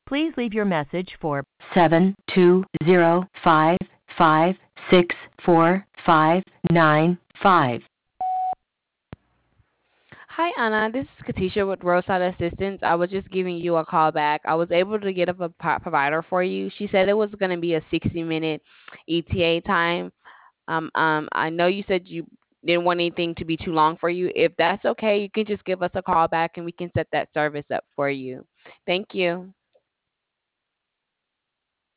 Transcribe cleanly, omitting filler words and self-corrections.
Please leave your message for 720556459. Hi, Anna. This is Katisha with Roadside Assistance. I was just giving you a call back. I was able to get up a provider for you. She said it was going to be a 60-minute ETA time. I know you said you didn't want anything to be too long for you. If that's okay, you can just give us a call back and we can set that service up for you. Thank you.